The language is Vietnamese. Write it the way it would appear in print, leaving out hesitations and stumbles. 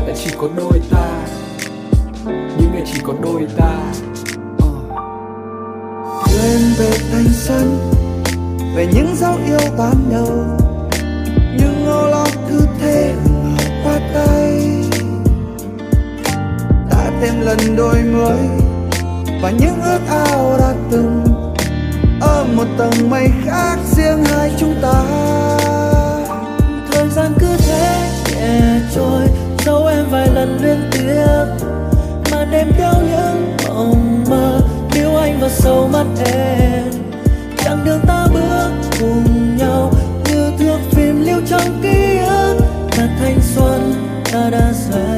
lại chỉ có đôi ta, những ngày chỉ có đôi ta. Quên về thanh xuân, về những dấu yêu ban đầu, nhưng âu lo cứ thế qua tay. Ta thêm lần đôi mươi và những ước ao đã từng ở một tầng mây khác riêng hai chúng ta. Thời gian cứ thế nhẹ trôi, dấu em vài lần liên tiếp, mà đêm theo những mộng mơ níu anh vào sâu mắt em. Chặng đường ta bước cùng nhau như thước phim lưu trong ký ức, là thanh xuân ta đã xòe